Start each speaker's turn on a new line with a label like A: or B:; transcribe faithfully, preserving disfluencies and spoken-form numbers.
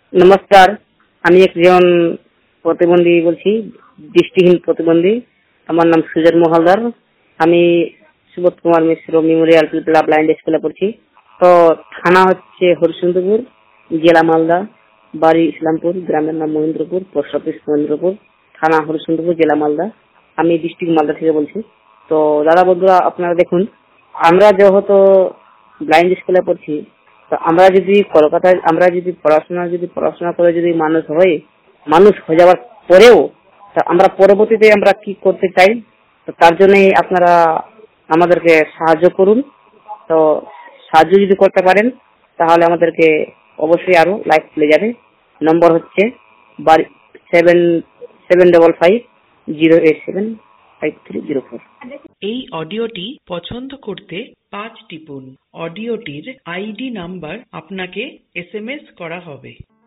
A: নমস্কার, আমি একজন প্রতিবন্ধী বলছি, দৃষ্টিহীন প্রতিবন্ধী। আমার নাম সুজন মহালদার। আমি সুবোধ কুমার মিশ্র মেমোরিয়াল পিপলা ব্লাইন্ড স্কুলে পড়ছি। তো থানা হচ্ছে হরিশ্চন্দ্রপুর, জেলা মালদা, বাড়ি ইসলামপুর, গ্রামের নাম মহেন্দ্রপুর, পোস্ট অফিস মহেন্দ্রপুর, থানা হরিশ্চন্দ্রপুর, জেলা মালদা। আমি ডিস্ট্রিক্ট মালদা থেকে বলছি। তো দাদা বন্ধুরা, আপনারা দেখুন, আমরা যেহেতু ব্লাইন্ড স্কুলে পড়ছি, তো আমরা যদি কলকাতায় আমরা যদি পড়াশোনা যদি পড়াশোনা করে যদি মানুষ হই, মানুষ হয়ে যাওয়ার পরেও তা আমরা পরবর্তীতে আমরা কি করতে চাই, তো তার জন্যই আপনারা আমাদেরকে সাহায্য করুন। তো সাহায্য যদি করতে পারেন তাহলে আমাদেরকে অবশ্যই আরো লাইফ খুলে যাবে। নম্বর হচ্ছে বাড়ি seven seven double five zero eight seven five three zero four.
B: এই অডিওটি পছন্দ করতে পাঁচ টিপুন। অডিওটির আইডি নাম্বার আপনাকে এস এম এস করা হবে।